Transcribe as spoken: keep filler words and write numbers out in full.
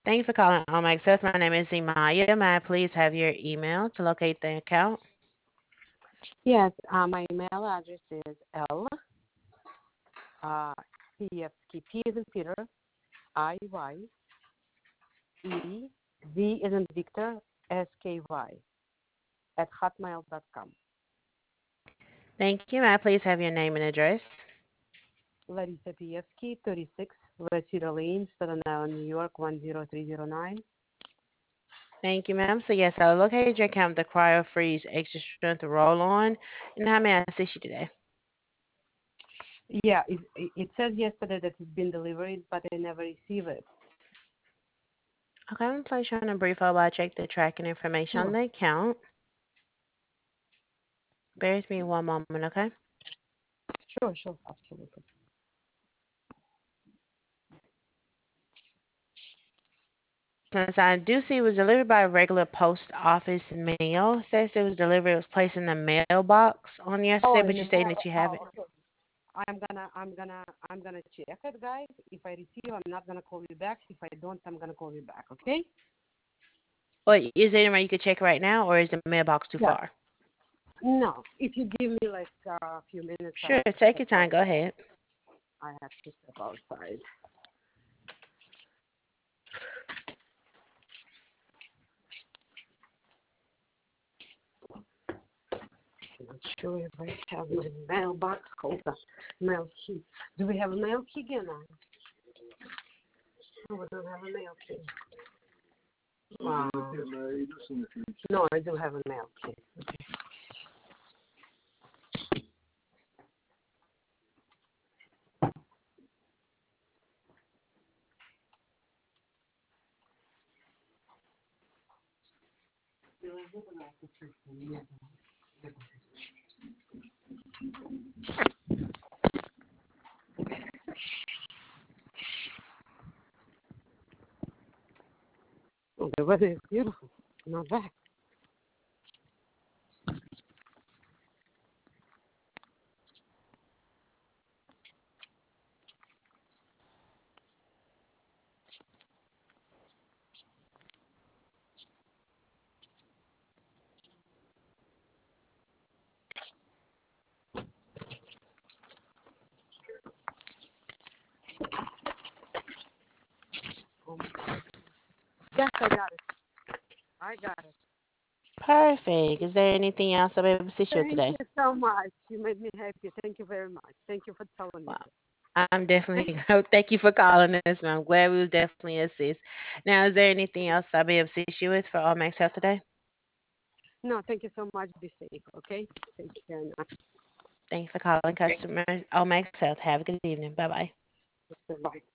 Thank you for calling All My Access. My name is Imaya. May I please have your email to locate the account? Yes, uh, my email address is L uh, Pievsky, P is in Peter, I Y E V is in Victor, S K Y at hotmail dot com. Thank you. May I please have your name and address? Larissa Pievsky, thirty-six West Cedar Lane, Staten Island, New York, one zero three zero nine. Thank you, ma'am. So, yes, I located your account with the Cryo Freeze Extra Strength Roll On. And how may I assist you today? Yeah, it, it says yesterday that it's been delivered, but I never received it. Okay, I'm going to place you on a brief hold while I check the tracking information on Sure, the account. Bear with me one moment, okay? sure, sure, absolutely. Since I do see it was delivered by regular post office mail. It says it was delivered, it was placed in the mailbox on Oh, yesterday, in but the you're saying mail. that you have Oh, it. okay. I'm gonna, I'm gonna, I'm gonna check it, guys. If I receive, I'm not gonna call you back. If I don't, I'm gonna call you back. Okay? Or is there any way you could check right now, or is the mailbox too Yeah. far? No, if you give me like uh, a few minutes, I Sure, have to take step your time. Go outside. ahead. I have to step outside. I'm not sure if I have my mailbox. Hold on. Mail key. Do we have a mail key again? No, no, we don't have a mail key. Wow. No, I do have a mail key. Okay. Oh, the weather is beautiful. Not bad. Yes, I got it. I got it. Perfect. Is there anything else I'll be able to assist you with Thank today? you so much. You made me happy. Thank you very much. Thank you for telling me Well, this. I'm Okay? definitely, thank you for calling us, man. I'm glad we was definitely assist. Now, is there anything else I'll be able to assist you with for All Max Health today? No, thank you so much. Be safe. Okay? Thank you very much. Thank you for calling customer All Max Health. Have a good evening. Bye bye. Bye.